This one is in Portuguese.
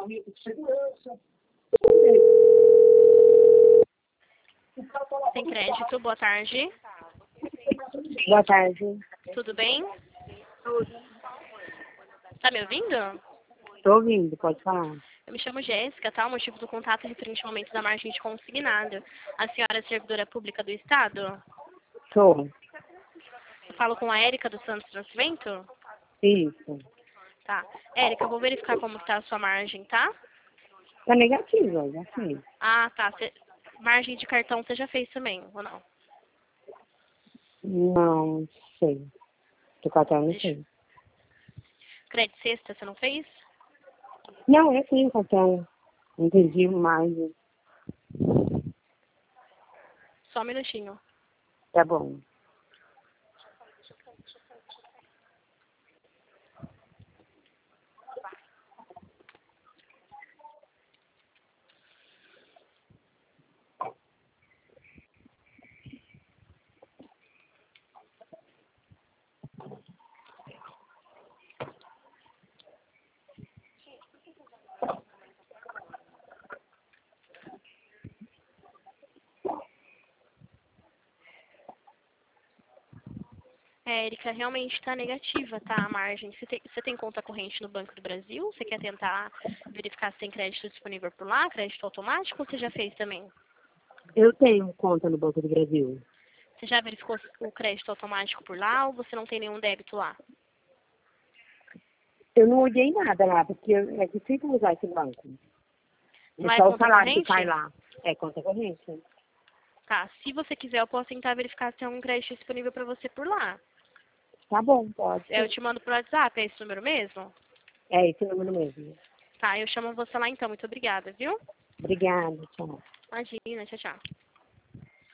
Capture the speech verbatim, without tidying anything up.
Sem crédito, boa tarde. Boa tarde. Tudo bem? Tá me ouvindo? Estou ouvindo, pode falar. Eu me chamo Jéssica, tá? O motivo do contato é referente ao aumento da margem de consignado. A senhora é servidora pública do Estado? Sou. Eu falo com a Érica do Santos Nascimento? Isso. Tá. Érica, eu vou verificar como está a sua margem, tá? Tá negativa, já fiz. Ah, tá. Cê... Margem de cartão você já fez também, ou não? Não sei. Do cartão não Deixa... sei. Crédito sexta você não fez? Não, eu tenho cartão. Entendi mais. Só um minutinho. Tá bom. É, Érica, realmente está negativa, tá? A margem. Você tem, você tem conta corrente no Banco do Brasil? Você quer tentar verificar se tem crédito disponível por lá, crédito automático, ou você já fez também? Eu tenho conta no Banco do Brasil. Você já verificou o crédito automático por lá ou você não tem nenhum débito lá? Eu não olhei nada lá, porque é difícil usar esse banco. É Lá é só o conta salário que corrente? cai lá. É conta corrente. Tá, se você quiser eu posso tentar verificar se tem algum crédito disponível para você por lá. Tá bom, pode Eu ser. te mando pro WhatsApp, é esse número mesmo? É esse número mesmo. Tá, eu chamo você lá então. Muito obrigada, viu? Obrigada, tchau. Imagina, tchau, tchau.